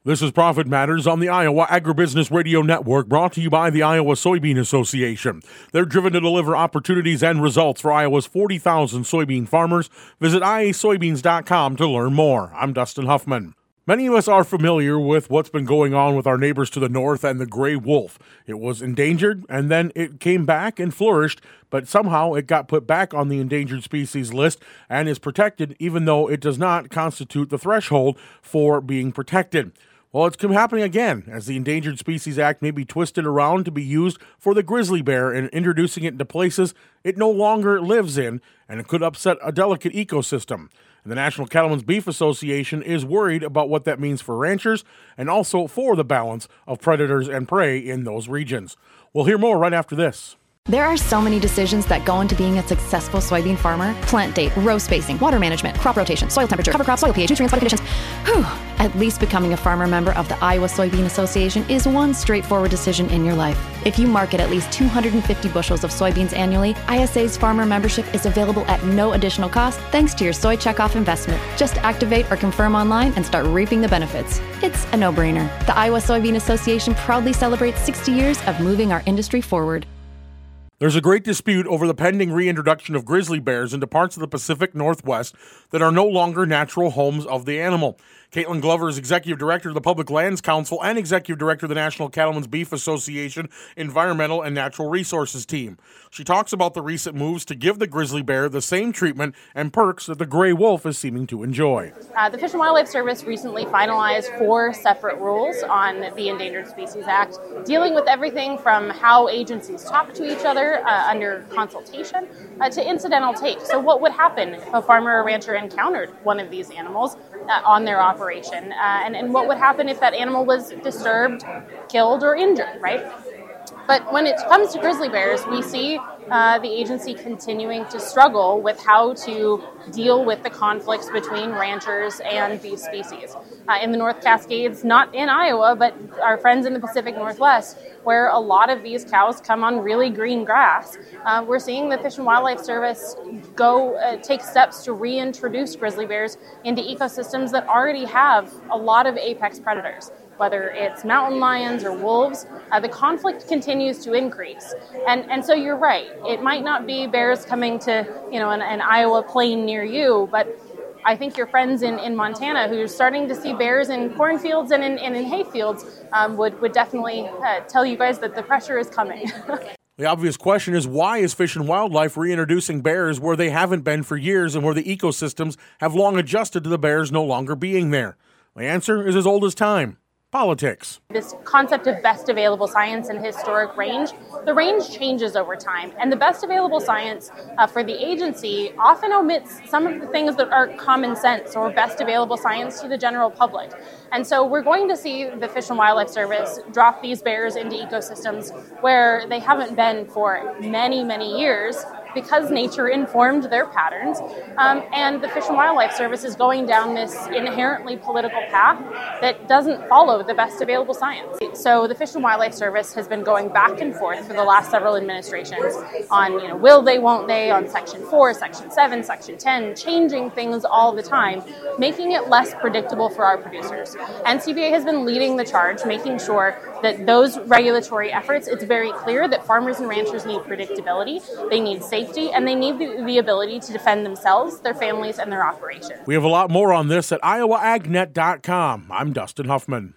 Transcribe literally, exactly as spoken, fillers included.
This is Profit Matters on the Iowa Agribusiness Radio Network, brought to you by the Iowa Soybean Association. They're driven to deliver opportunities and results for Iowa's forty thousand soybean farmers. Visit I A soybeans dot com to learn more. I'm Dustin Huffman. Many of us are familiar with what's been going on with our neighbors to the north and the gray wolf. It was endangered, and then it came back and flourished, but somehow it got put back on the endangered species list and is protected, even though it does not constitute the threshold for being protected. Well, it's happening again, as the Endangered Species Act may be twisted around to be used for the grizzly bear and introducing it into places it no longer lives in, and it could upset a delicate ecosystem. And the National Cattlemen's Beef Association is worried about what that means for ranchers and also for the balance of predators and prey in those regions. We'll hear more right after this. There are so many decisions that go into being a successful soybean farmer. Plant date, row spacing, water management, crop rotation, soil temperature, cover crop, soil pH, nutrients, weather conditions. Whew. At least becoming a farmer member of the Iowa Soybean Association is one straightforward decision in your life. If you market at least two hundred fifty bushels of soybeans annually, I S A's farmer membership is available at no additional cost thanks to your soy checkoff investment. Just activate or confirm online and start reaping the benefits. It's a no-brainer. The Iowa Soybean Association proudly celebrates sixty years of moving our industry forward. There's a great dispute over the pending reintroduction of grizzly bears into parts of the Pacific Northwest that are no longer natural homes of the animal. Caitlin Glover is Executive Director of the Public Lands Council and Executive Director of the National Cattlemen's Beef Association Environmental and Natural Resources Team. She talks about the recent moves to give the grizzly bear the same treatment and perks that the gray wolf is seeming to enjoy. Uh, the Fish and Wildlife Service recently finalized four separate rules on the Endangered Species Act, dealing with everything from how agencies talk to each other uh, under consultation uh, to incidental take. So what would happen if a farmer or rancher encountered one of these animals uh, on their operation? Uh, and, and what would happen if that animal was disturbed, killed, or injured, right? But when it comes to grizzly bears, we see uh, the agency continuing to struggle with how to deal with the conflicts between ranchers and these species. Uh, in the North Cascades, not in Iowa, but our friends in the Pacific Northwest, where a lot of these cows come on really green grass, uh, we're seeing the Fish and Wildlife Service go uh, take steps to reintroduce grizzly bears into ecosystems that already have a lot of apex predators. Whether it's mountain lions or wolves, uh, the conflict continues to increase. And and so you're right, it might not be bears coming to, you know, an, an Iowa plain near you, but I think your friends in, in Montana who are starting to see bears in cornfields and in, and in hay fields um, would, would definitely uh, tell you guys that the pressure is coming. The obvious question is, why is Fish and Wildlife reintroducing bears where they haven't been for years and where the ecosystems have long adjusted to the bears no longer being there? The answer is as old as time. Politics. This concept of best available science and historic range, the range changes over time, and the best available science uh, for the agency often omits some of the things that are common sense or best available science to the general public. And so we're going to see the Fish and Wildlife Service drop these bears into ecosystems where they haven't been for many, many years, because nature informed their patterns, um, and the Fish and Wildlife Service is going down this inherently political path that doesn't follow the best available science. So the Fish and Wildlife Service has been going back and forth for the last several administrations on, you know, will they, won't they, on Section four, Section seven, Section ten, changing things all the time, making it less predictable for our producers. N C B A has been leading the charge, making sure that those regulatory efforts, it's very clear that farmers and ranchers need predictability, they need safety, and they need the, the ability to defend themselves, their families, and their operations. We have a lot more on this at iowa ag net dot com. I'm Dustin Huffman.